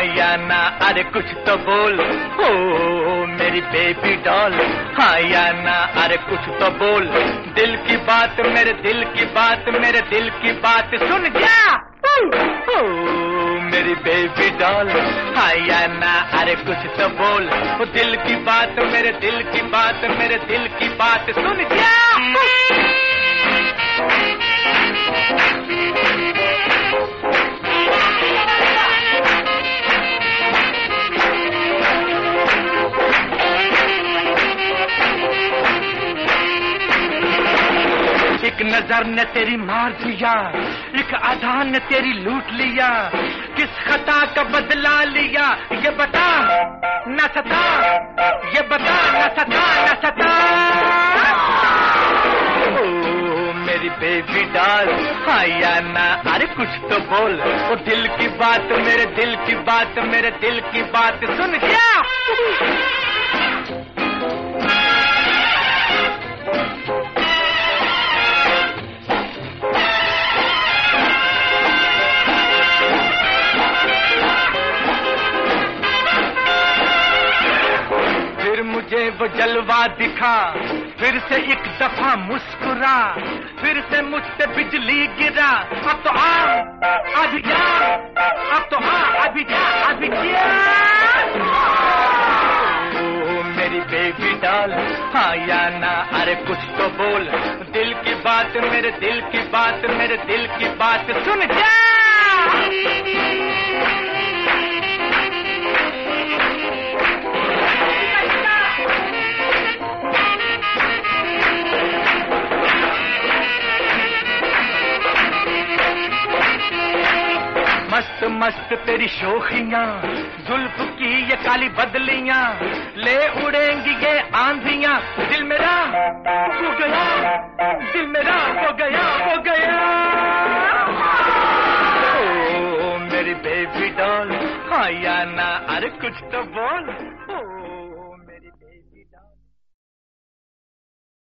हाँ या ना, अरे कुछ तो बोल। ओ मेरी बेबी डॉल, हाँ या ना, अरे कुछ तो बोल। दिल की बात, मेरे दिल की बात, मेरे दिल की बात सुन जा। ओ मेरी बेबी डॉल, हाँ या ना, अरे कुछ तो बोल। वो दिल की बात, मेरे दिल की बात, मेरे दिल की बात सुन जा। एक नजर ने तेरी मार दिया, एक आधान ने तेरी लूट लिया। किस खता का बदला लिया ये बता न सता, ये बता न सता, न सता। ओ मेरी बेबी डॉल, हाँ या ना, अरे कुछ तो बोल। वो दिल की बात, मेरे दिल की बात, मेरे दिल की बात सुन जा। मुझे वो जलवा दिखा, फिर से एक दफा मुस्कुरा, फिर से मुझसे बिजली गिरा। अब तो आ, अभी जा, अब तो आ, अभी जा, अभी जा। ओ मेरी बेबी डॉल, हाँ या ना, अरे कुछ तो बोल। दिल की बात, मेरे दिल की बात, मेरे दिल की बात सुन जा। मस्त मस्त तेरी शोखियां, जुल्फ की ये काली बदलियां, ले उड़ेंगी ये आंधियां। दिल मेरा हो गया, दिल मेरा हो गया, हो गया। ओ मेरी बेबी डॉल, हाँ या ना, अरे कुछ तो बोल।